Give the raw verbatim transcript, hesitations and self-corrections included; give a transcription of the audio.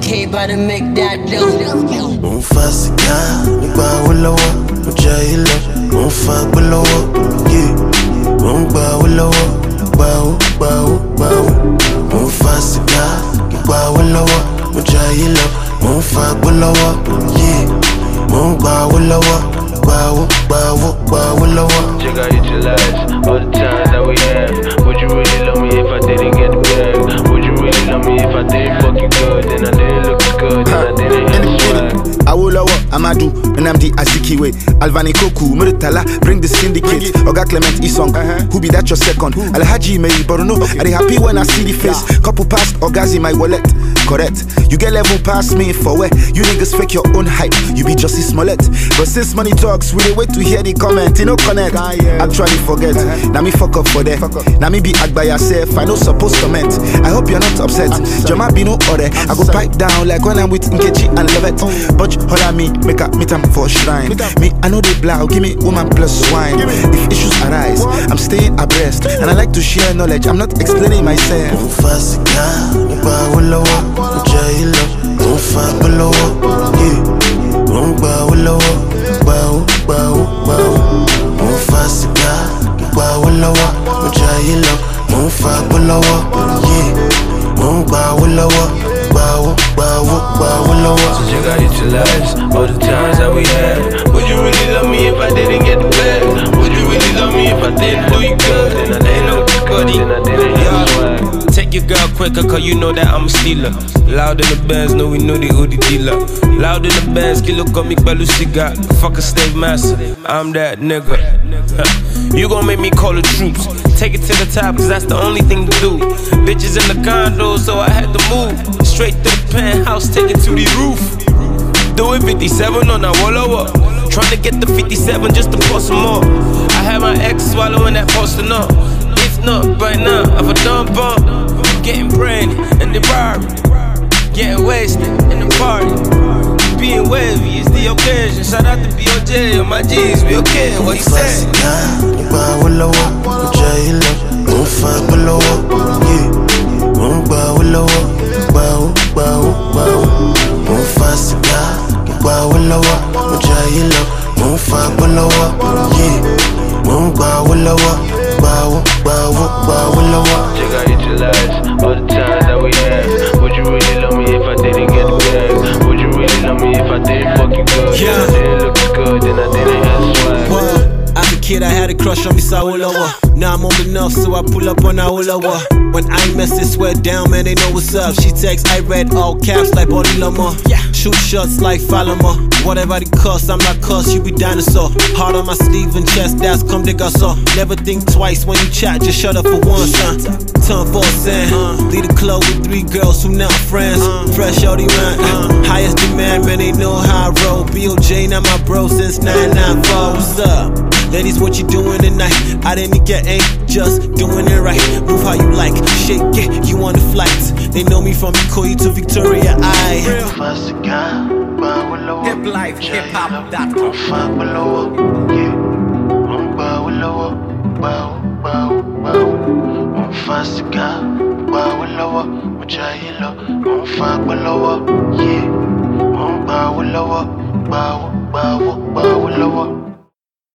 K about to make that dough. Mo ń fa sìgá nígbà owó lọ́wọ́, mo jẹ ilẹ̀, mo ń fa gbó lọ́wọ́, yeah. Mo ń gba owó lọ́wọ́, gba owó, gba owó, gba owó. Mo ń fa sìgá nígbà owó lọ́wọ́, mo jẹ ilẹ̀, mo ń fa gbó lọ́wọ́, yeah. Mo ń gba owó lọ́wọ́, gba owó, gba owó, gba owó lọ́wọ́. Check out utilize all the time that we have. Would you really love me if I didn't get the bag? Would you really love me if I didn't fuck you good? Then I didn't look as good, then I didn't have swag. Awolowo, Amadou, Nnamdi Azikiwe, Alvani Koku, Muritala, bring the syndicate. Oga Clement Isong, uh-huh. Who be that your second? Uh-huh. Alhaji Mei Borno, okay. I dey happy when I see the face. Yeah. Couple past Ogazi my wallet. Correct. You get level past me for where you niggas fake your own hype. You be Jussie Smollett. But since money talks, we dey wait to hear the comment. You know connect. Ah, yeah. Actually forget. Uh-huh. Now me fuck up for that. Now me be act by yourself. I no supposed comment. I hope you're not upset. Jama be no order. I go pipe down like when I'm with Nkechi and Lovett. Oh. But holla me, make a meet am for shrine. Me, I know they blow. Give me woman plus wine. If issues arise, what? I'm staying abreast, and I like to share knowledge. I'm not explaining myself. Mo ń fa sìgá nígbà owó lọ́wọ́, mo jẹ ilẹ̀, mo ń fa gbó lọ́wọ́, yeah. Mo ń gba owó lọ́wọ́, gba owó, gba owó, gba owó. Mo ń fa sìgá nígbà owó lọ́wọ́, mo jẹ ilẹ̀, mo ń fa gbó lọ́wọ́, yeah. Mo ń gba owó lọ́wọ́, gba owó, gba owó, gba owó lọ́wọ́. So check out utilize all the times that we had. Would you really love me if I didn't get the bag? Would you really love me if I didn't do you good? Then I didn't look as good, then I didn't have swag. Take your girl quicker, cause you know that I'm a stealer. Loud in the bands, know we know the Udi dealer. Loud in the bands, kilo come balu cigar. Fuck a slave master, I'm that nigga. You gon' make me call the troops. Take it to the top, cause that's the only thing to do. Bitches in the condo, so I had to move. Straight to the penthouse, take it to the roof. Do it fifty-seven on that Walla. Tryna get the fifty-seven just to pour some more. I had my ex swallowing that posting up. If not, right now, I've a dumb bump. Getting brainy in the bar. Getting wasted in the party. Being wavy is the occasion. Shout out to B O J and my G's, we okay, what you say? Nígbà owó lọ́wọ́, mo jẹ ilẹ̀, mo ń fa gbó lọ́wọ́, yeah. Mo ń gba owó lọ́wọ́, gba owó, gba owó, gba owó. Mo ń fa sìgá nígbà owó lọ́wọ́, mo jẹ ilẹ̀, mo ń fa gbó lọ́wọ́, yeah. Mo ń gba owó lọ́wọ́, gba owó, gba owó, gba owó lọ́wọ́. Check out utilize all the times that we had. Would you really love me if I didn't get the bag? Would you really love me if I didn't fuck you good? Yeah. Then I didn't look as good, then I didn't have swag. Well, as a kid I had a crush on me Sawolowo. Now I'm old enough so I pull up on Awolowo. When I mess it sweat down, man, they know what's up. She texts, I read all caps like Body Lama. Yeah. Shoot shots like Falama. Whatever the cost, I'm not cuss, you be dinosaur. Heart on my sleeve and chest, that's come dig us off. Never think twice when you chat, just shut up for one, son. Turn for a cent. Uh, lead a club with three girls who not friends. Uh, Fresh out the run. Uh, highest demand, man, they know how I roll. B O J, not my bro since nine nine four. What's up? Ladies, what you doing tonight? I didn't get ain't just doing it right. Move how you like, shake it, you on the flights. They know me from Ikoyi to Victoria, I Hip life, hip hop dot com. Yeah,